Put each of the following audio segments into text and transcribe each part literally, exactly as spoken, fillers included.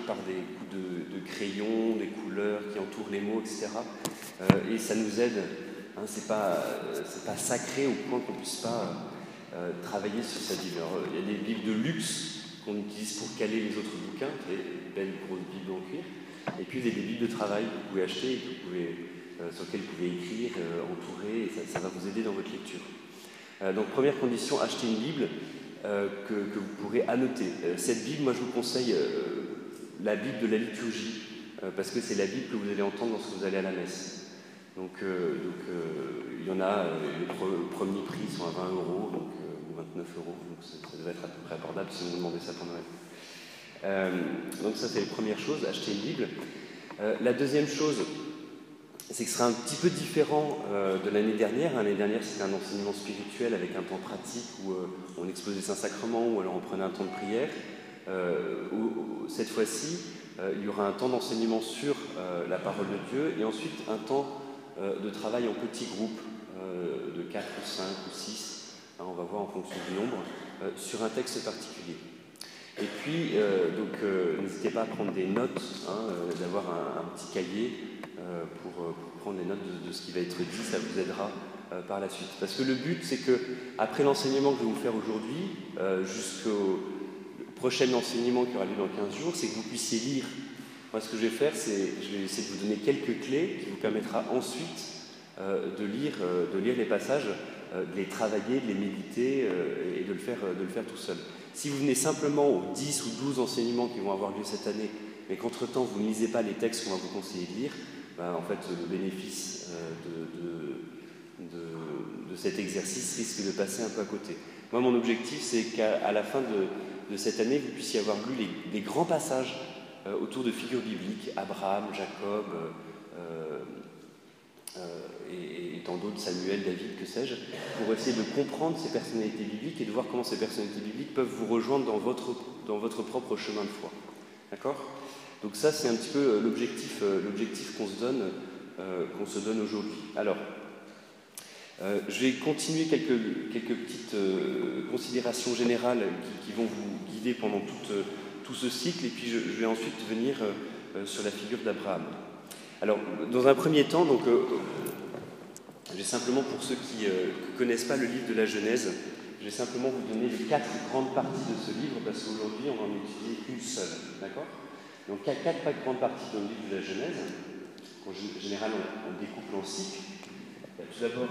par des coups de, de crayon, des couleurs qui entourent les mots, et cetera. Euh, et ça nous aide. Hein, c'est pas, c'est pas sacré au point qu'on ne puisse pas euh, travailler sur sa Bible. Alors, il y a des Bibles de luxe qu'on utilise pour caler les autres bouquins, des belles grosses Bibles en cuir. Et puis, il y a des Bibles de travail que vous pouvez acheter et que vous pouvez, euh, sur lesquelles vous pouvez écrire, euh, entourer, et ça, ça va vous aider dans votre lecture. Euh, donc, première condition, acheter une Bible euh, que, que vous pourrez annoter. Euh, cette Bible, moi, je vous conseille euh, la Bible de la liturgie, euh, parce que c'est la Bible que vous allez entendre lorsque vous allez à la messe. Donc, euh, donc euh, il y en a, euh, les pre- premiers prix sont à vingt euros, donc, euh, ou vingt-neuf euros, donc ça, ça devrait être à peu près abordable si vous demandez ça pour Noël. Euh, donc ça, c'est la première chose, acheter une Bible. Euh, la deuxième chose, c'est que ce sera un petit peu différent euh, de l'année dernière. L'année dernière, c'était un enseignement spirituel avec un temps pratique où euh, on exposait Saint-Sacrement ou alors on prenait un temps de prière. Euh, où, où, cette fois-ci, euh, il y aura un temps d'enseignement sur euh, la parole de Dieu et ensuite un temps euh, de travail en petits groupes euh, de quatre ou cinq ou six, hein, on va voir en fonction du nombre, euh, sur un texte particulier. Et puis, euh, donc, euh, n'hésitez pas à prendre des notes, hein, euh, d'avoir un, un petit cahier euh, pour, pour prendre les notes de, de ce qui va être dit, ça vous aidera euh, par la suite. Parce que le but, c'est que, après l'enseignement que je vais vous faire aujourd'hui, euh, jusqu'au prochain enseignement qui aura lieu dans quinze jours, c'est que vous puissiez lire. Moi, ce que je vais faire, c'est je vais essayer de vous donner quelques clés qui vous permettra ensuite euh, de, lire, euh, de lire les passages, euh, de les travailler, de les méditer euh, et de le, faire, de le faire tout seul. Si vous venez simplement aux dix ou douze enseignements qui vont avoir lieu cette année, mais qu'entre-temps vous ne lisez pas les textes qu'on va vous conseiller de lire, ben, en fait le bénéfice euh, de, de, de, de cet exercice risque de passer un peu à côté. Moi, mon objectif, c'est qu'à la fin de, de cette année, vous puissiez avoir lu les, les grands passages euh, autour de figures bibliques, Abraham, Jacob, euh, euh, et, et tant d'autres, Samuel, David, que sais-je, pour essayer de comprendre ces personnalités bibliques et de voir comment ces personnalités bibliques peuvent vous rejoindre dans votre, dans votre propre chemin de foi. D'accord ? Donc ça, c'est un petit peu l'objectif, euh, l'objectif qu'on se donne, euh, qu'on se donne aujourd'hui. Alors, Euh, je vais continuer quelques, quelques petites euh, considérations générales qui, qui vont vous guider pendant tout, euh, tout ce cycle, et puis je, je vais ensuite venir euh, sur la figure d'Abraham. Alors, dans un premier temps, donc, euh, j'ai simplement, pour ceux qui ne euh, connaissent pas le livre de la Genèse, je vais simplement vous donner les quatre grandes parties de ce livre, parce qu'aujourd'hui, on va en étudier une seule, d'accord ? Donc, il y a quatre grandes parties dans le livre de la Genèse. En général, on, on découpe en cycles. Il y a tout d'abord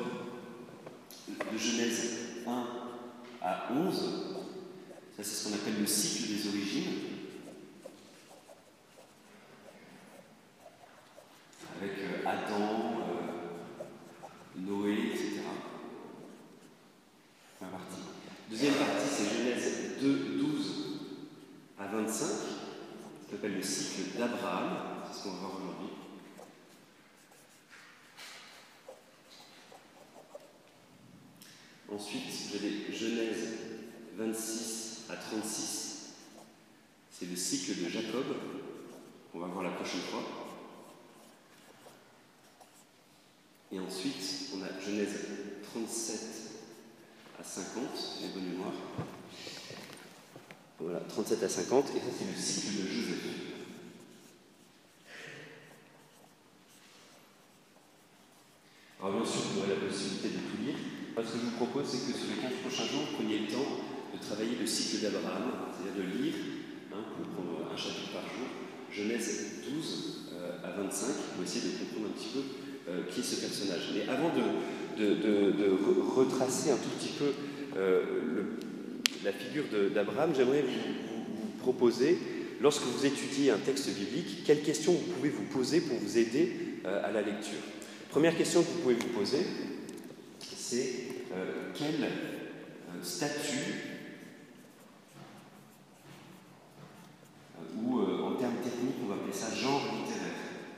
de Genèse un à onze, ça c'est ce qu'on appelle le cycle des origines, avec euh, Adam, euh, Noé, et cetera. Première partie. Deuxième partie, c'est Genèse deux, douze à vingt-cinq, ça s'appelle le cycle d'Abraham, c'est ce qu'on va voir aujourd'hui. Ensuite, vous avez Genèse vingt-six à trente-six, c'est le cycle de Jacob, qu'on va voir la prochaine fois. Et ensuite, on a Genèse trente-sept à cinquante, j'ai bonne mémoire. Voilà, trente-sept à cinquante, et ça c'est le cycle de Joseph. Alors bien sûr, vous aurez la possibilité de tout lire. Ce que je vous propose, c'est que sur les quinze prochains jours, vous preniez le temps de travailler le cycle d'Abraham, c'est-à-dire de lire, hein, pour prendre un chapitre par jour, Genèse douze euh, à vingt-cinq, pour essayer de comprendre un petit peu euh, qui est ce personnage. Mais avant de, de, de, de retracer un tout petit peu euh, le, la figure d'Abraham, j'aimerais vous, vous, vous proposer, lorsque vous étudiez un texte biblique, quelles questions vous pouvez vous poser pour vous aider euh, à la lecture. Première question que vous pouvez vous poser, c'est euh, quel euh, statut, euh, ou euh, en termes techniques, on va appeler ça genre littéraire.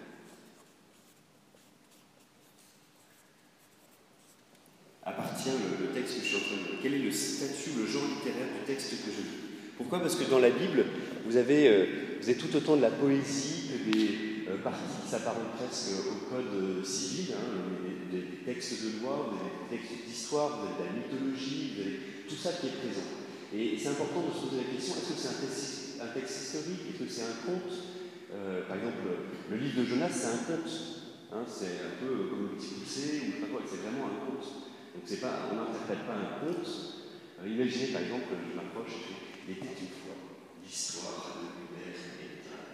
Appartient le, le texte que je suis en train de lire. Quel est le statut, le genre littéraire du texte que je lis? Pourquoi? Parce que dans la Bible, vous avez, euh, vous avez tout autant de la poésie que des euh, parties qui s'apparentent presque au code euh, civil, hein, des, des, des textes de loi, des textes d'histoire, de la mythologie, de, tout ça qui est présent. Et, et c'est important de se poser la question, est-ce que c'est un texte un texte historique? Est-ce que c'est un conte? euh, Par exemple, le livre de Jonas, c'est un conte. Hein, c'est un peu comme le Petit Poucet, ou je sais pas quoi, c'est vraiment un conte. Donc c'est pas, on n'interprète pas un conte. Euh, imaginez par exemple, je m'approche, je fais, il était une fois l'histoire de Hubert et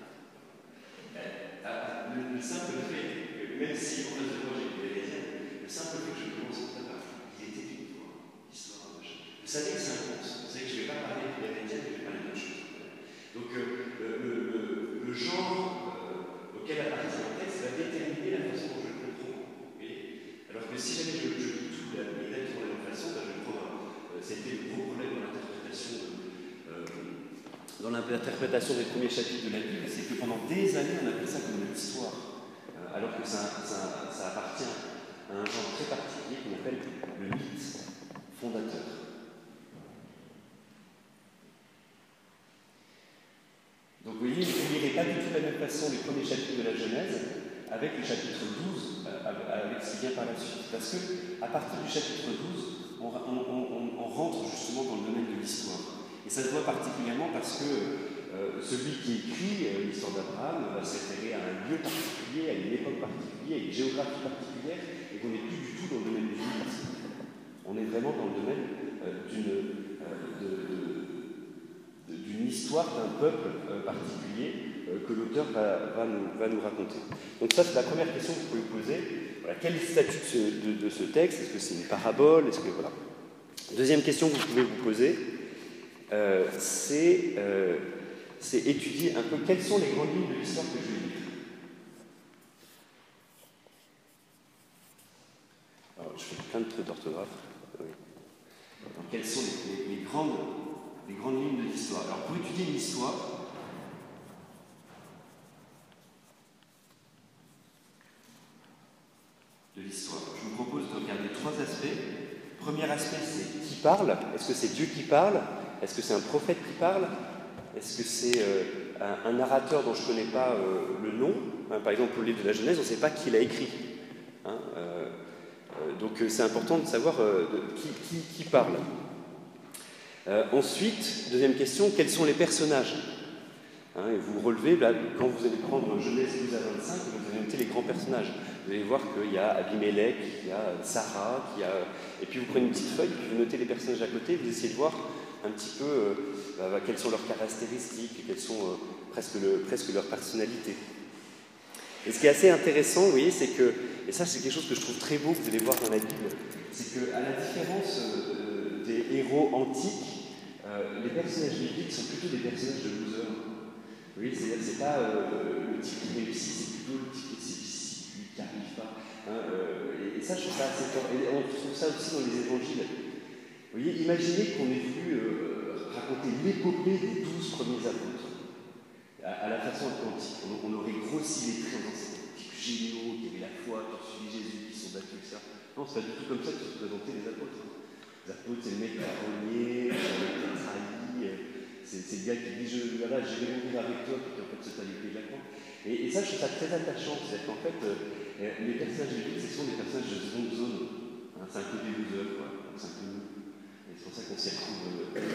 ah, le, le simple fait, même si en face de moi j'ai des médias, le simple fait que je commence à parler, il était une fois l'histoire de machin. Vous savez que c'est un conte, vous savez que je ne vais pas parler de la médias, mais je vais parler d'autre chose. Donc euh, le, le, le genre euh, auquel appartient un texte va déterminer la façon dont je le comprends. Okay, alors que si jamais je, je lis tout exactement de la même façon, ben je le comprends. Euh, C'était le gros problème dans l'interprétation de, euh, dans l'interprétation des premiers chapitres de la Bible, c'est que pendant des années on appelait ça comme une histoire, euh, alors que ça, ça, ça appartient à un genre très particulier qu'on appelle le mythe fondateur. Donc vous voyez, vous ne lirez pas du tout de la même façon les premiers chapitres de la Genèse avec le chapitre douze, avec ce qui vient par la suite. Parce qu'à partir du chapitre douze, on, on, on, on rentre justement dans le domaine de l'histoire. Et ça se voit particulièrement parce que euh, celui qui écrit euh, l'histoire d'Abraham va se référer à un lieu particulier, à une époque particulière, à une géographie particulière, et qu'on n'est plus du tout dans le domaine des mythes. On est vraiment dans le domaine euh, d'une... Euh, de, de, d'une histoire d'un peuple euh, particulier euh, que l'auteur va, va, nous, va nous raconter. Donc ça, c'est la première question que vous pouvez vous poser. Voilà, quel est le statut de ce, de, de ce texte? Est-ce que c'est une parabole? Est-ce que, voilà. Deuxième question que vous pouvez vous poser, euh, c'est euh, étudier un peu quelles sont les grandes lignes de l'histoire que je vais lire. Alors, je fais plein de trucs d'orthographe. Oui. Donc, quelles sont les, les, les grandes... les grandes lignes de l'histoire. Alors, pour étudier l'histoire, de l'histoire, je vous propose de regarder trois aspects. Premier aspect, c'est qui parle. Est-ce que c'est Dieu qui parle? Est-ce que c'est un prophète qui parle? Est-ce que c'est euh, un, un narrateur dont je ne connais pas euh, le nom? Hein, par exemple, au livre de la Genèse, on ne sait pas qui l'a écrit. Hein, euh, euh, donc, euh, c'est important de savoir euh, de, qui, qui, qui parle. Euh, ensuite, deuxième question, quels sont les personnages? Hein, et vous relevez, là, quand vous allez prendre Genèse douze à vingt-cinq, vous allez noter les grands personnages. Vous allez voir qu'il y a Abimelech, il y a Sarah, qu'il y a... et puis vous prenez une petite feuille, puis vous notez les personnages à côté, vous essayez de voir un petit peu euh, bah, quelles sont leurs caractéristiques, quelles sont euh, presque, le, presque leurs personnalités. Et ce qui est assez intéressant, vous voyez, c'est que, et ça c'est quelque chose que je trouve très beau, que vous allez voir dans la Bible, c'est qu'à la différence euh, des héros antiques, euh, les personnages bibliques sont plutôt des personnages de losers. Vous voyez, c'est-à-dire que ce n'est pas euh, le type qui réussit, c'est plutôt le type qui est difficile, qui n'arrive pas. Hein, euh, et, et ça, je trouve ça assez fort. Et on trouve ça aussi dans les évangiles. Vous voyez, imaginez qu'on ait voulu euh, raconter l'épopée des douze premiers apôtres, à, à la façon atlantique. On, on aurait grossi les traits dans ces types géniaux qui avaient la foi, qui ont suivi Jésus, qui sont battus, et cetera. Non, c'est pas du tout comme ça que se présentaient les apôtres. Les apôtres, c'est le mec marronnier, le mec trahi. C'est le gars qui dit je, voilà, je vais mourir avec toi, puis en fait c'est pas les pays de la croix. Et, et ça, je trouve ça très attachant. C'est-à-dire qu'en fait, euh, les personnages bibliques, ce sont des personnages de seconde zone. Hein, c'est un peu des losers, quoi. C'est un peu nous. Et c'est pour ça qu'on s'y retrouve euh,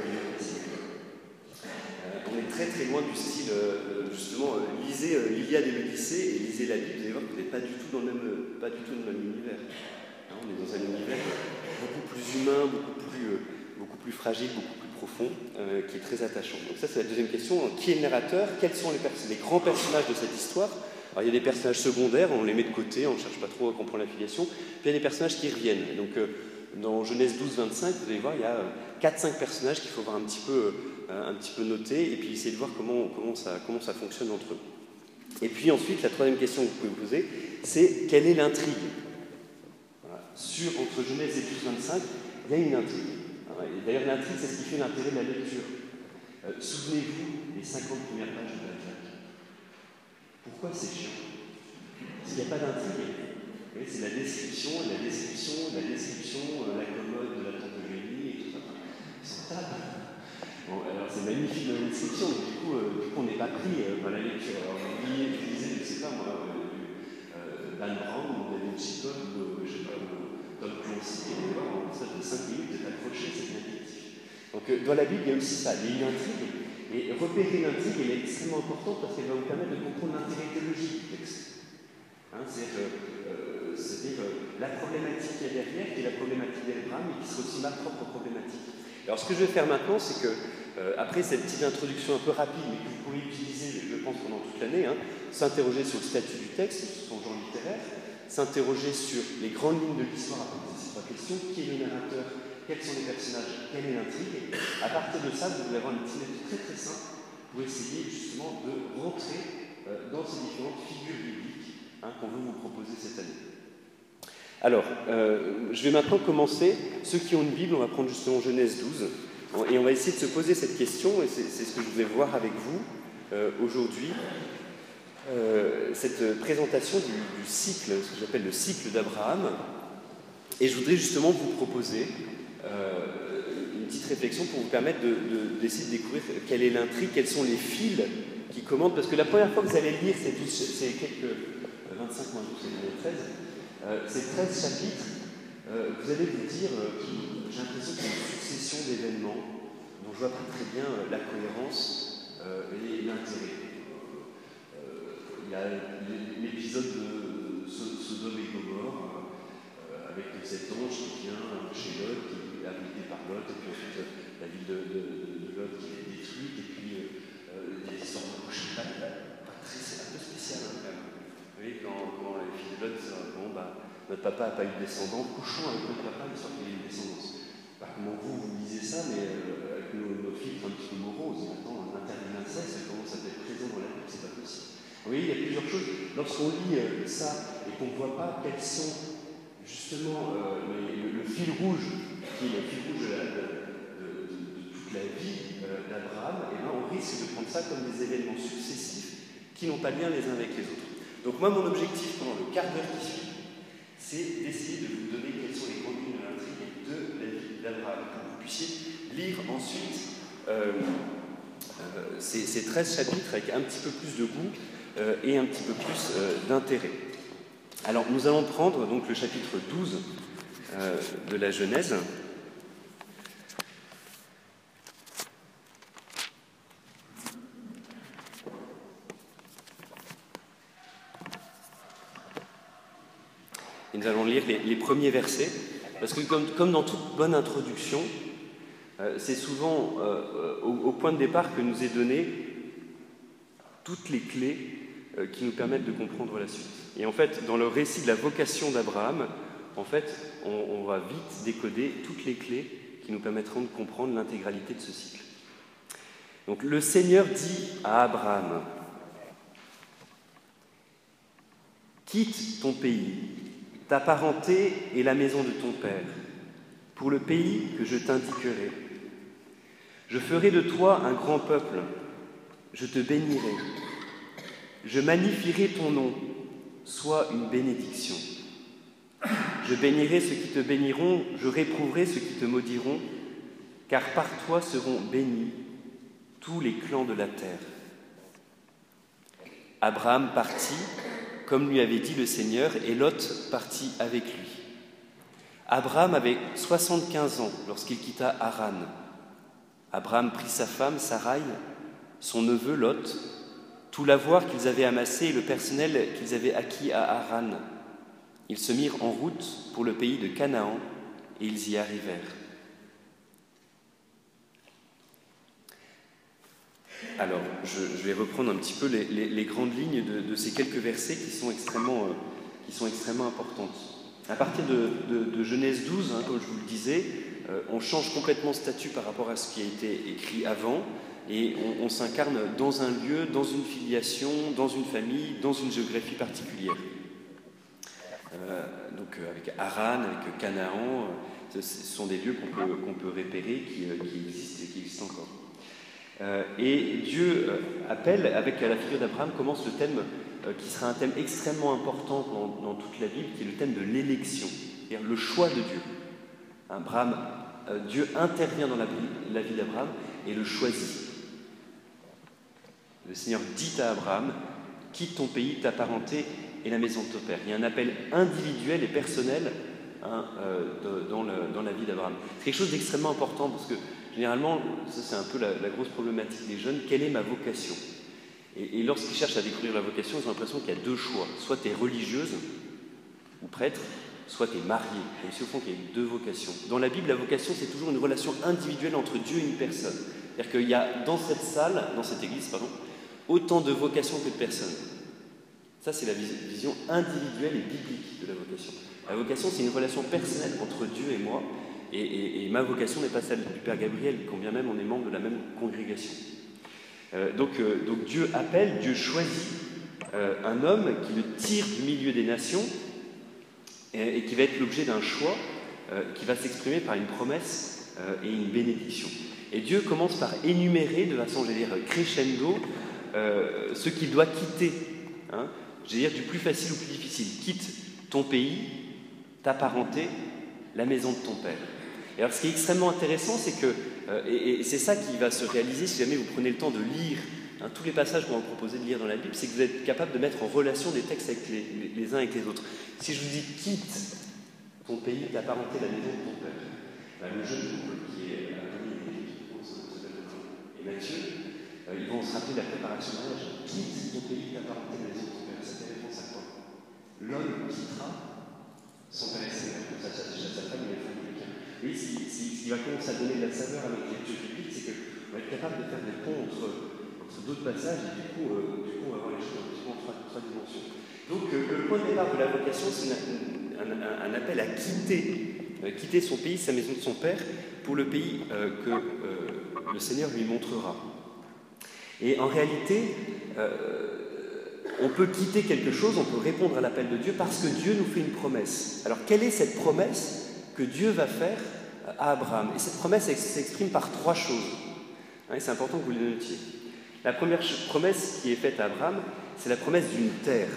euh, on est très très loin du style, euh, justement, euh, lisez euh, l'Iliade et l'Odyssée et lisez la Bible, vous allez voir que vous n'êtes pas du tout dans le même, pas du tout dans le même univers. Hein, on est dans un univers beaucoup plus humain, beaucoup plus, euh, beaucoup plus fragile, beaucoup plus profond, euh, qui est très attachant. Donc ça, c'est la deuxième question. Qui est le narrateur? Quels sont les, les grands personnages de cette histoire? Alors, il y a des personnages secondaires, on les met de côté, on ne cherche pas trop à comprendre l'affiliation. Puis il y a des personnages qui reviennent. Donc, euh, dans Genèse douze vingt-cinq, vous allez voir, il y a euh, quatre cinq personnages qu'il faut voir un petit peu, euh, un petit peu noter, et puis essayer de voir comment, comment, ça, comment ça fonctionne entre eux. Et puis ensuite, la troisième question que vous pouvez vous poser, c'est quelle est l'intrigue? Voilà. Sur, entre Genèse et douze vingt-cinq, il y a une intrigue. D'ailleurs, l'intrigue, c'est ce qui fait l'intérêt de la lecture. Euh, Souvenez-vous des cinquante premières pages de Balzac. Pourquoi c'est chiant? Parce qu'il n'y a pas d'intrigue. C'est la description, la description, la description, euh, la commode de la tante Eugénie et tout ça. Ils sont tables. Bon, alors c'est magnifique dans la description, mais du coup, euh, du coup on n'est pas pris euh, par la lecture. Alors, vous lisez, je ne sais pas moi, euh, Dan Brown, ou David Chicotte, ou je ne sais pas, Tom Clancy, et voir, en de cinq minutes, d'être accroché, c'est intuitif. Donc, euh, dans la Bible, il y a aussi ça, il y a une intrigue, et repérer l'intrigue, elle est extrêmement importante parce qu'elle va vous permettre de comprendre l'intérêt théologique du texte. Hein, c'est-à-dire euh, euh, la problématique qu'il y a derrière, qui est la problématique d'Abraham, mais qui sera aussi ma propre problématique. Alors ce que je vais faire maintenant, c'est que, euh, après cette petite introduction un peu rapide, mais que vous pourrez utiliser, je pense, pendant toute l'année, hein, s'interroger sur le statut du texte, sur son genre littéraire, s'interroger sur les grandes lignes de l'histoire à poser ces trois questions, qui est le narrateur, quels sont les personnages, quelle est l'intrigue. À partir de ça, vous allez avoir une petite méthode très très simple pour essayer justement de rentrer euh, dans ces différentes figures bibliques hein, qu'on veut vous proposer cette année. Alors, euh, je vais maintenant commencer. Ceux qui ont une Bible, on va prendre justement Genèse douze, et on va essayer de se poser cette question, et c'est, c'est ce que je voulais voir avec vous euh, aujourd'hui. Euh, cette présentation du, du cycle, ce que j'appelle le cycle d'Abraham, et je voudrais justement vous proposer euh, une petite réflexion pour vous permettre de, de, d'essayer de découvrir quelle est l'intrigue, quels sont les fils qui commandent, parce que la première fois que vous allez lire ces, douze, ces quelques vingt-cinq moins douze, c'est treize, euh, ces treize chapitres, euh, vous allez vous dire, euh, j'ai l'impression qu'il y a une succession d'événements dont je vois pas très bien euh, la cohérence euh, et l'intérêt. Il y a l'épisode de Sodome et Gomorrhe euh, avec cet ange qui vient chez Lot, qui est habité par Lot, et puis ensuite euh, la ville de, de, de Lot qui est détruite, et puis euh, des histoires de coucher. C'est un peu spécial hein, quand même. Vous voyez, quand, quand les filles de Lot disent bon, bah, notre papa n'a pas eu de descendant, couchons avec notre papa, histoire qu'il ait une descendance. Bah, comment vous, vous lisez ça, mais euh, avec nos, nos filtres un petit peu moroses, maintenant, l'interdit d'inceste, comment ça peut être présent dans la Bible, c'est pas possible. Vous voyez, il y a plusieurs choses. Lorsqu'on lit euh, ça et qu'on ne voit pas quels sont justement euh, les, le, le fil rouge, qui est le fil rouge de, la, de, de, de, de toute la vie euh, d'Abraham, eh ben, on risque de prendre ça comme des événements successifs qui n'ont pas de lien les uns avec les autres. Donc moi, mon objectif pendant le quart d'heure qui suit, c'est d'essayer de vous donner quelles sont les grandes lignes de l'intrigue de la vie d'Abraham, pour que vous puissiez lire ensuite euh, euh, ces, ces treize chapitres avec un petit peu plus de goût Euh, et un petit peu plus euh, d'intérêt. Alors, nous allons prendre donc le chapitre douze euh, de la Genèse. Et nous allons lire les, les premiers versets, parce que comme, comme dans toute bonne introduction, euh, c'est souvent euh, au, au point de départ que nous est donné toutes les clés qui nous permettent de comprendre la suite. Et en fait, dans le récit de la vocation d'Abraham, en fait, on, on va vite décoder toutes les clés qui nous permettront de comprendre l'intégralité de ce cycle. Donc, le Seigneur dit à Abraham, « Quitte ton pays, ta parenté et la maison de ton père, pour le pays que je t'indiquerai. Je ferai de toi un grand peuple, je te bénirai. Je magnifierai ton nom, sois une bénédiction. Je bénirai ceux qui te béniront, je réprouverai ceux qui te maudiront, car par toi seront bénis tous les clans de la terre. » Abraham partit, comme lui avait dit le Seigneur, et Lot partit avec lui. Abraham avait soixante-quinze ans lorsqu'il quitta Haran. Abraham prit sa femme, Sarai, son neveu Lot, tout l'avoir qu'ils avaient amassé et le personnel qu'ils avaient acquis à Haran. Ils se mirent en route pour le pays de Canaan et ils y arrivèrent. Alors, je, je vais reprendre un petit peu les, les, les grandes lignes de, de ces quelques versets qui sont extrêmement, euh, qui sont extrêmement importantes. À partir de, de, de Genèse douze, hein, comme je vous le disais, euh, on change complètement de statut par rapport à ce qui a été écrit avant. Et on, on s'incarne dans un lieu, dans une filiation, dans une famille, dans une géographie particulière. Euh, donc avec Haran, avec Canaan, ce, ce sont des lieux qu'on peut, qu'on peut repérer, qui, qui existent et qui existent encore. Euh, et Dieu appelle, avec la figure d'Abraham, commence le thème euh, qui sera un thème extrêmement important dans, dans toute la Bible, qui est le thème de l'élection, c'est-à-dire le choix de Dieu. Abraham, euh, Dieu intervient dans la vie, la vie d'Abraham et le choisit. Le Seigneur dit à Abraham, « Quitte ton pays, ta parenté et la maison de ton père. » Il y a un appel individuel et personnel hein, euh, de, dans, le, dans la vie d'Abraham. C'est quelque chose d'extrêmement important parce que généralement, ça c'est un peu la, la grosse problématique des jeunes, quelle est ma vocation? Et, et lorsqu'ils cherchent à découvrir la vocation, ils ont l'impression qu'il y a deux choix. Soit tu es religieuse ou prêtre, soit tu es mariée. Et ici, au fond, il y a deux vocations. Dans la Bible, la vocation, c'est toujours une relation individuelle entre Dieu et une personne. C'est-à-dire qu'il y a dans cette salle, dans cette église, pardon, autant de vocations que de personnes. Ça, c'est la vision individuelle et biblique de la vocation. La vocation, c'est une relation personnelle entre Dieu et moi. Et, et, et ma vocation n'est pas celle du Père Gabriel, quand bien même on est membre de la même congrégation. Euh, donc, euh, donc Dieu appelle, Dieu choisit euh, un homme qui le tire du milieu des nations et, et qui va être l'objet d'un choix euh, qui va s'exprimer par une promesse euh, et une bénédiction. Et Dieu commence par énumérer de façon, j'allais dire, crescendo, euh, ce qu'il doit quitter. Hein, j'allais dire du plus facile au plus difficile. Quitte ton pays, ta parenté, la maison de ton père. Et alors ce qui est extrêmement intéressant, c'est que, euh, et, et c'est ça qui va se réaliser si jamais vous prenez le temps de lire hein, tous les passages qu'on va vous proposer de lire dans la Bible, c'est que vous êtes capable de mettre en relation des textes avec les, les, les uns avec les autres. Si je vous dis « quitte ton pays, ta parenté, la maison de ton père ben, », le jeune couple qui est à Denis et Mathieu, euh, ils vont se rappeler de la préparation de mariage. « Quitte ton pays, ta parenté, la maison de ton père », ça fait réponse à quoi? L'homme quittera son père et sa mère, comme ça, ça déjà sa femme et la femme de quelqu'un. Oui, ce qui va commencer à donner de la saveur avec les lectures bibliques, c'est qu'on va être capable de faire des ponts entre, entre d'autres passages et du coup, euh, du coup, on va voir les choses un petit peu en trois, trois dimensions. Donc, euh, le point de départ de la vocation, c'est un, un, un appel à quitter, euh, quitter son pays, sa maison de son père, pour le pays euh, que euh, le Seigneur lui montrera. Et en réalité, euh, on peut quitter quelque chose, on peut répondre à l'appel de Dieu parce que Dieu nous fait une promesse. Alors, quelle est cette promesse que Dieu va faire à Abraham? Et cette promesse s'exprime par trois choses. Hein, c'est important que vous le notiez. La première promesse qui est faite à Abraham, c'est la promesse d'une terre.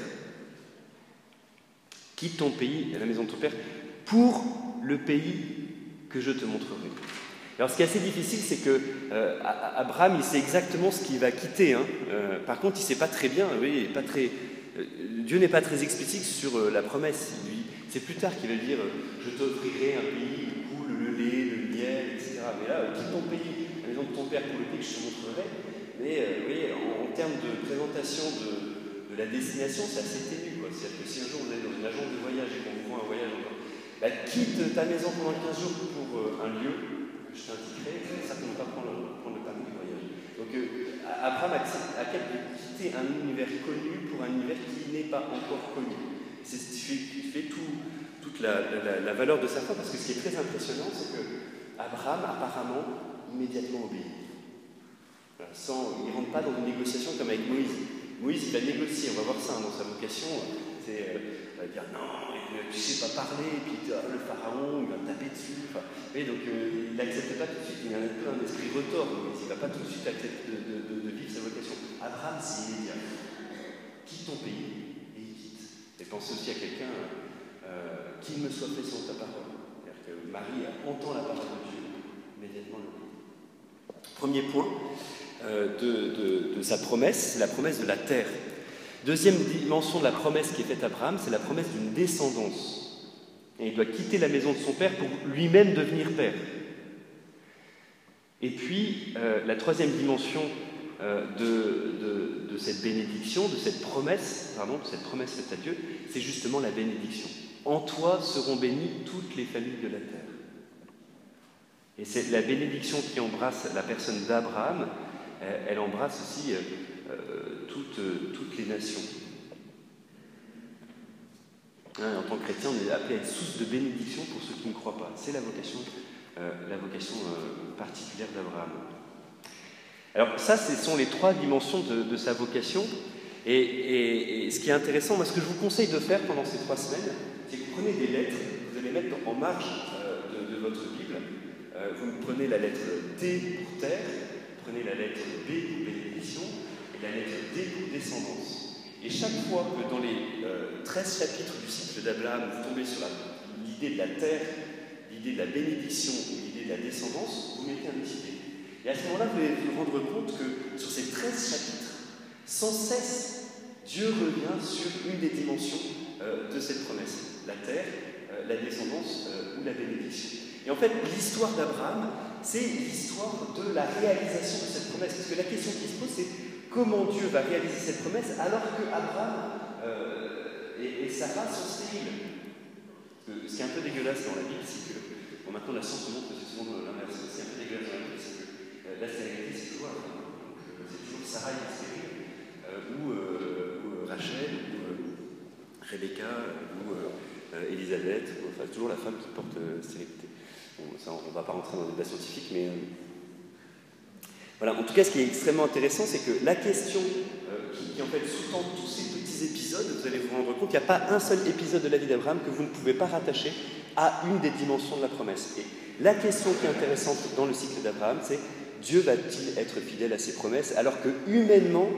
Quitte ton pays et la maison de ton père pour le pays que je te montrerai. Alors, ce qui est assez difficile, c'est que euh, Abraham, il sait exactement ce qu'il va quitter. Hein. Euh, par contre, il ne sait pas très bien. Oui, il est pas très, euh, Dieu n'est pas très explicite sur euh, la promesse. Lui, c'est plus tard qu'il va dire euh, « Je t'offrirai un pays où coule le lait, le miel, et cetera » Mais là, quitte ton pays, la maison de ton père pour le pays que je te montrerai. Mais euh, oui, en, en termes de présentation de, de la destination, c'est assez ténu. C'est-à-dire que si un jour vous allez dans une agence de voyage et qu'on vous voit un voyage encore, bah, quitte ta maison pendant quinze jours pour euh, un lieu que je t'indiquerai, certainement pas prendre le, prendre le permis du voyage. Donc euh, Abraham accepte de quitter un univers connu pour un univers qui n'est pas encore connu. C'est ce qui fait, qui fait tout, toute la, la, la valeur de sa foi, parce que ce qui est très impressionnant, c'est que Abraham, apparemment, immédiatement obéit. Voilà, sans, il ne rentre pas dans une négociation comme avec Moïse. Moïse, il va négocier, on va voir ça hein, dans sa vocation. C'est, euh, il va dire non, tu ne sais pas parler, et puis euh, le pharaon, il va taper dessus. Enfin, et donc, euh, il n'accepte pas tout de suite, il a un peu un esprit retors, Moïse, il ne va pas tout de suite accepter de, de, de, de vivre sa vocation. Abraham, c'est immédiat. Quitte ton pays, et il quitte. Et pense aussi à quelqu'un, euh, qu'il me soit fait selon ta parole. C'est-à-dire que Marie entend la parole de Dieu, immédiatement le dit. Premier point euh, de, de, de sa promesse, c'est la promesse de la terre. Deuxième dimension de la promesse qui est faite à Abraham, c'est la promesse d'une descendance. Et il doit quitter la maison de son père pour lui-même devenir père. Et puis, euh, la troisième dimension euh, de, de, de cette bénédiction, de cette promesse, pardon, de cette promesse faite à Dieu, c'est justement la bénédiction. En toi seront bénies toutes les familles de la terre. Et c'est la bénédiction qui embrasse la personne d'Abraham, elle embrasse aussi euh, toutes, toutes les nations. Hein, en tant que chrétien, on est appelé à être source de bénédiction pour ceux qui ne croient pas. C'est la vocation, euh, la vocation euh, particulière d'Abraham. Alors ça, ce sont les trois dimensions de, de sa vocation. Et, et, et ce qui est intéressant, moi, ce que je vous conseille de faire pendant ces trois semaines, c'est que vous prenez des lettres, vous allez mettre en marge euh, de, de votre Bible. Euh, vous prenez la lettre T pour terre, vous prenez la lettre B pour bénédiction et la lettre D pour descendance. Et chaque fois que dans les euh, treize chapitres du cycle d'Abraham, vous tombez sur l'idée de la terre, l'idée de la bénédiction ou l'idée de la descendance, vous mettez un petit. Et à ce moment-là, vous allez vous rendre compte que sur ces treize chapitres, sans cesse, Dieu revient sur une des dimensions euh, de cette promesse, la terre, euh, la descendance euh, ou la bénédiction. Et en fait, l'histoire d'Abraham, c'est l'histoire de la réalisation de cette promesse. Parce que la question qui se pose, c'est comment Dieu va réaliser cette promesse alors que Abraham euh, et, et Sarah sont stériles. Ce qui est un peu dégueulasse dans la Bible, c'est que, bon, maintenant la science montre que c'est souvent l'inverse. Ce qui est un peu dégueulasse dans la Bible, c'est que euh, la stérilité, c'est toujours la femme. Donc euh, c'est toujours Sarah qui est stérile, euh, ou, euh, ou euh, Rachel, ou euh, Rebecca, ou euh, Élisabeth, ou, enfin toujours la femme qui porte euh, stérilité. Bon, ça, on ne va pas rentrer dans des débats scientifiques, mais euh, voilà. En tout cas, ce qui est extrêmement intéressant, c'est que la question euh, qui, qui en fait sous-tend tous ces petits épisodes, vous allez vous rendre compte qu'il n'y a pas un seul épisode de la vie d'Abraham que vous ne pouvez pas rattacher à une des dimensions de la promesse. Et la question qui est intéressante dans le cycle d'Abraham, c'est Dieu va-t-il être fidèle à ses promesses alors que humainement,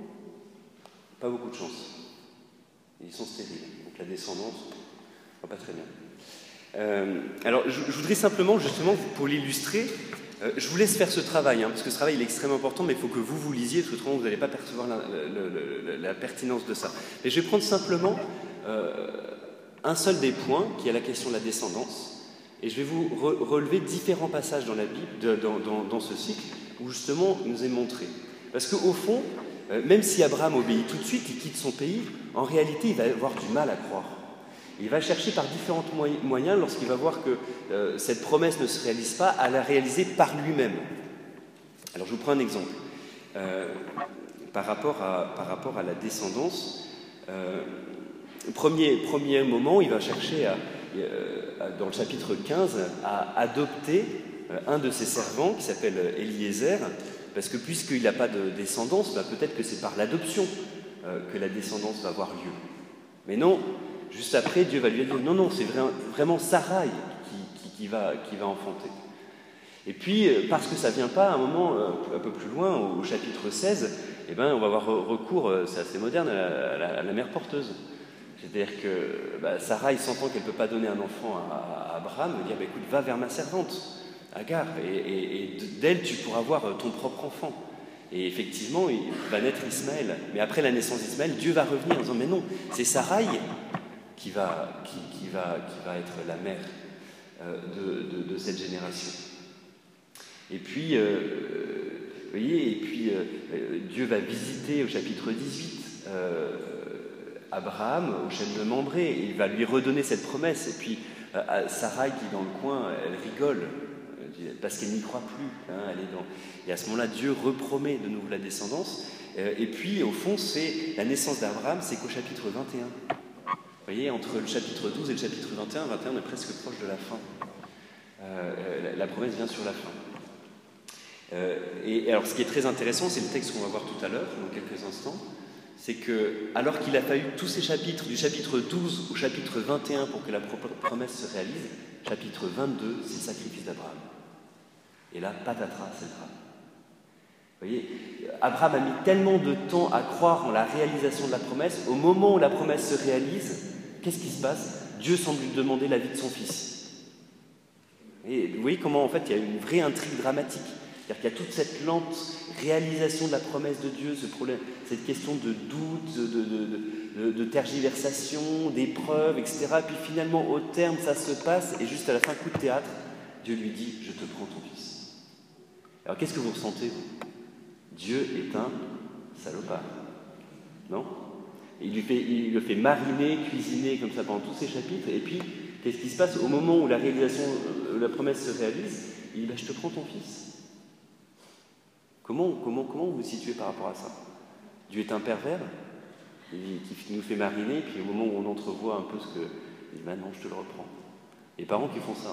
pas beaucoup de chance. Ils sont stériles, donc la descendance, pas très bien. Euh, alors, je, je voudrais simplement, justement, pour l'illustrer, euh, je vous laisse faire ce travail, hein, parce que ce travail il est extrêmement important, mais il faut que vous vous lisiez, parce que autrement vous n'allez pas percevoir la, la, la, la pertinence de ça. Et je vais prendre simplement euh, un seul des points, qui est la question de la descendance, et je vais vous re relever différents passages dans la Bible, de, dans, dans, dans ce cycle, où justement il nous est montré. Parce qu'au fond, euh, même si Abraham obéit tout de suite, il quitte son pays, en réalité il va avoir du mal à croire. Il va chercher par différents moyens, lorsqu'il va voir que euh, cette promesse ne se réalise pas, à la réaliser par lui-même. Alors je vous prends un exemple. Euh, par, rapport à, par rapport à la descendance, euh, premier, premier moment, il va chercher, à, euh, dans le chapitre quinze, à adopter euh, un de ses servants, qui s'appelle Eliezer, parce que puisqu'il n'a pas de descendance, bah, peut-être que c'est par l'adoption euh, que la descendance va avoir lieu. Mais non. Juste après, Dieu va lui dire « Non, non, c'est vraiment Sarai qui, qui, qui, va, qui va enfanter. » Et puis, parce que ça ne vient pas, à un moment, un peu plus loin, au chapitre seize, eh ben, on va avoir recours, c'est assez moderne, à la, à la, à la mère porteuse. C'est-à-dire que bah, Sarai, sentant qu'elle ne peut pas donner un enfant à, à Abraham, va dire bah, « Écoute, va vers ma servante, Agar, et, et, et d'elle, tu pourras avoir ton propre enfant. » Et effectivement, il va naître Ismaël. Mais après la naissance d'Ismaël, Dieu va revenir en disant « Mais non, c'est Sarai qui va, qui, qui, va, qui va être la mère euh, de, de, de cette génération. » Et puis, euh, vous voyez, et puis euh, Dieu va visiter au chapitre dix-huit euh, Abraham au chêne de Mambré, et il va lui redonner cette promesse. Et puis euh, Sarai qui est dans le coin, elle rigole, parce qu'elle n'y croit plus. Hein, elle est dans... Et à ce moment-là, Dieu repromet de nouveau la descendance. Euh, et puis, au fond, c'est la naissance d'Abraham, c'est qu'au chapitre vingt et un. Vous voyez, entre le chapitre douze et le chapitre vingt et un, vingt et un est presque proche de la fin. Euh, la, la promesse vient sur la fin. Euh, et, et alors, ce qui est très intéressant, c'est le texte qu'on va voir tout à l'heure, dans quelques instants, c'est que, alors qu'il a fallu tous ces chapitres, du chapitre douze au chapitre vingt et un pour que la promesse se réalise, chapitre vingt-deux, c'est le sacrifice d'Abraham. Et là, patatras, c'est le drame. Vous voyez, Abraham a mis tellement de temps à croire en la réalisation de la promesse, au moment où la promesse se réalise, qu'est-ce qui se passe? Dieu semble lui demander la vie de son fils. Et vous voyez comment, en fait, il y a une vraie intrigue dramatique. C'est-à-dire qu'il y a toute cette lente réalisation de la promesse de Dieu, ce problème, cette question de doute, de, de, de, de, de tergiversation, d'épreuve, et cetera. Puis finalement, au terme, ça se passe, et juste à la fin, coup de théâtre, Dieu lui dit « Je te prends ton fils ». Alors qu'est-ce que vous ressentez, vous? Dieu est un salopard, non? Il, lui fait, il le fait mariner, cuisiner comme ça pendant tous ces chapitres, et puis, qu'est-ce qui se passe au moment où la réalisation, la promesse se réalise? Il dit bah, « Je te prends ton fils ». Comment, comment, comment vous vous situez par rapport à ça? Dieu est un pervers qui nous fait mariner, puis au moment où on entrevoit un peu ce que... Il dit bah, « Non, je te le reprends ». Les parents qui font ça,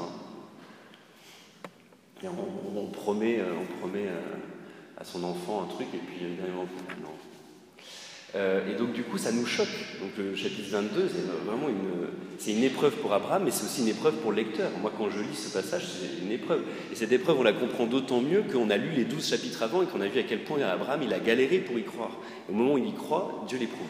hein. Et on, on, on promet... On promet à son enfant un truc, et puis évidemment, non. Euh, et donc, du coup, ça nous choque. Donc, le chapitre vingt-deux, c'est vraiment une, c'est une épreuve pour Abraham, mais c'est aussi une épreuve pour le lecteur. Moi, quand je lis ce passage, c'est une épreuve. Et cette épreuve, on la comprend d'autant mieux qu'on a lu les douze chapitres avant et qu'on a vu à quel point Abraham, il a galéré pour y croire. Au moment où il y croit, Dieu l'éprouve.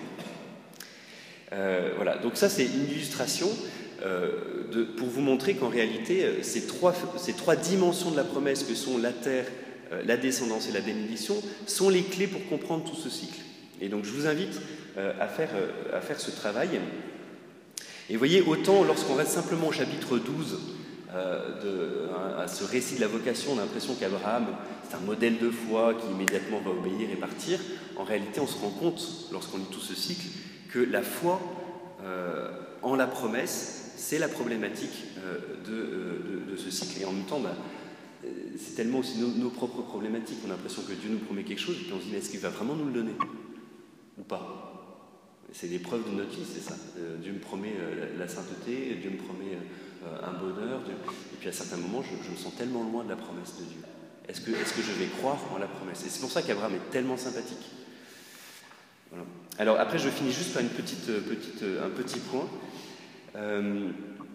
Euh, voilà. Donc, ça, c'est une illustration euh, de, pour vous montrer qu'en réalité, ces trois, ces trois dimensions de la promesse que sont la terre, la descendance et la bénédiction sont les clés pour comprendre tout ce cycle. Et donc je vous invite euh, à, faire, euh, à faire ce travail. Et vous voyez, autant lorsqu'on reste simplement au chapitre douze, euh, de, à, à ce récit de la vocation, on a l'impression qu'Abraham, c'est un modèle de foi qui immédiatement va obéir et partir. En réalité, on se rend compte, lorsqu'on lit tout ce cycle, que la foi euh, en la promesse, c'est la problématique euh, de, de, de ce cycle. Et en même temps, bah, c'est tellement aussi nos, nos propres problématiques. On a l'impression que Dieu nous promet quelque chose, et puis on se dit, mais est-ce qu'il va vraiment nous le donner ou pas? C'est l'épreuve de notre vie, c'est ça. Euh, Dieu me promet euh, la, la sainteté, Dieu me promet euh, un bonheur, Dieu... et puis à certains moments, je, je me sens tellement loin de la promesse de Dieu. Est-ce que, est-ce que je vais croire en la promesse? Et c'est pour ça qu'Abraham est tellement sympathique. Voilà. Alors après, je finis juste par une petite, petite, un petit point. Euh,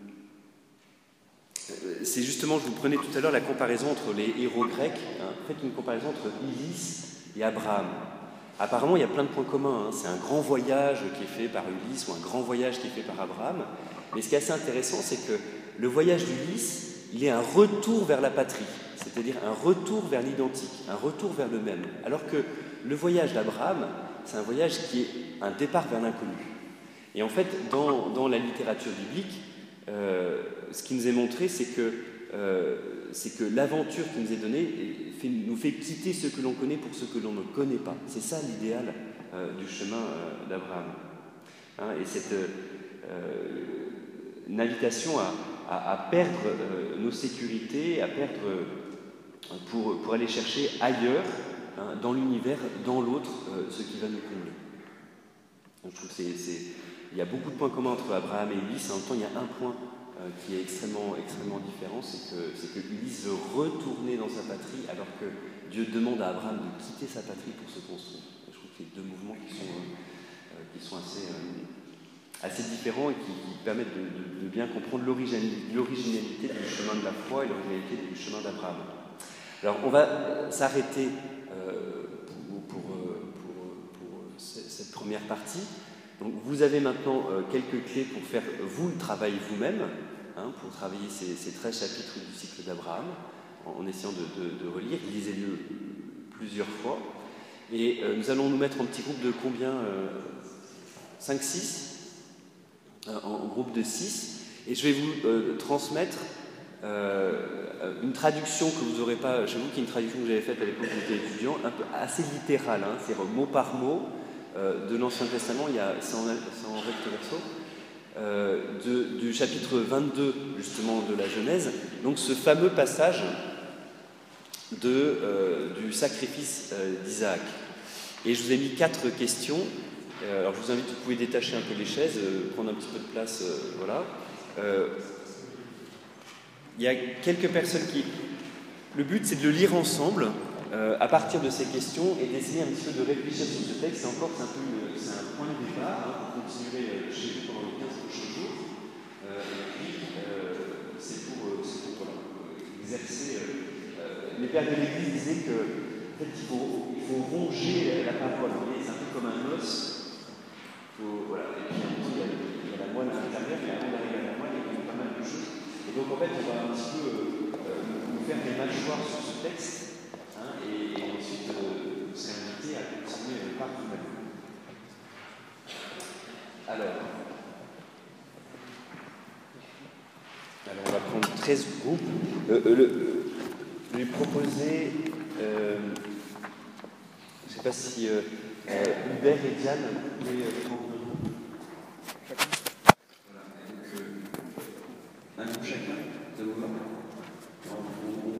c'est justement, je vous prenais tout à l'heure la comparaison entre les héros grecs. Hein, faites une comparaison entre Ulysse et Abraham. Apparemment, il y a plein de points communs. Hein. C'est un grand voyage qui est fait par Ulysse ou un grand voyage qui est fait par Abraham. Mais ce qui est assez intéressant, c'est que le voyage d'Ulysse, il est un retour vers la patrie, c'est-à-dire un retour vers l'identique, un retour vers le même. Alors que le voyage d'Abraham, c'est un voyage qui est un départ vers l'inconnu. Et en fait, dans, dans la littérature biblique, euh, ce qui nous est montré, c'est que, euh, c'est que l'aventure qui nous est donnée fait, nous fait quitter ce que l'on connaît pour ce que l'on ne connaît pas. C'est ça l'idéal euh, du chemin euh, d'Abraham. Hein, et cette euh, une invitation à, à, à perdre euh, nos sécurités, à perdre euh, pour, pour aller chercher ailleurs, hein, dans l'univers, dans l'autre, euh, ce qui va nous combler. Donc, je trouve que c'est, c'est, il y a beaucoup de points communs entre Abraham et Ulysse. En même temps, il y a un point euh, qui est extrêmement, extrêmement différent, c'est que, c'est que Ulysse veut retourner dans sa patrie, alors que Dieu demande à Abraham de quitter sa patrie pour se construire. Je trouve que c'est deux mouvements qui sont, euh, qui sont assez, euh, assez différents et qui, qui permettent de, de, de bien comprendre l'originalité du chemin de la foi et l'originalité du chemin d'Abraham. Alors, on va s'arrêter euh, pour, pour, pour, pour cette première partie. Donc, vous avez maintenant euh, quelques clés pour faire, vous, le travail vous-même, hein, pour travailler ces, ces treize chapitres du cycle d'Abraham, en, en essayant de, de, de relire. Lisez-le plusieurs fois. Et euh, nous allons nous mettre en petit groupe de combien euh, cinq six euh, en, en groupe de six. Et je vais vous euh, transmettre Euh, une traduction que vous n'aurez pas chez vous, qui est une traduction que j'avais faite à l'époque où j'étais étudiant, un peu assez littérale, hein, c'est mot par mot euh, de l'Ancien Testament, il y a, c'est en, c'est en recto verso, euh, de, du chapitre vingt-deux justement de la Genèse, donc ce fameux passage de, euh, du sacrifice euh, d'Isaac. Et je vous ai mis quatre questions. Euh, alors je vous invite, vous pouvez détacher un peu les chaises, euh, prendre un petit peu de place, euh, voilà. Euh, Il y a quelques personnes qui... Le but, c'est de le lire ensemble, euh, à partir de ces questions, et d'essayer un petit peu de réfléchir sur ce texte. Et encore, c'est un, peu une, c'est un point de départ, hein, pour continuer chez vous pendant les quinze prochains jours. Euh, et puis, euh, c'est pour, euh, c'est pour voilà, exercer... Euh, les pères de l'Église disaient que, en fait, il faut, il faut ronger la parole. Vous voyez, c'est un peu comme un os. Faut, voilà, et puis, il y a, il y a la moelle à l'intérieur, et avant d'arriver à la moelle, il y a pas mal de choses. Et donc en fait, on va un petit peu euh, nous faire des mâchoires sur ce texte, hein, et, et ensuite euh, vous serez invité à continuer par vous-même. Alors, alors, on va prendre treize groupes. Euh, euh, le, je vais proposer, euh, je ne sais pas si euh, euh, Hubert et Diane, vous pouvez euh,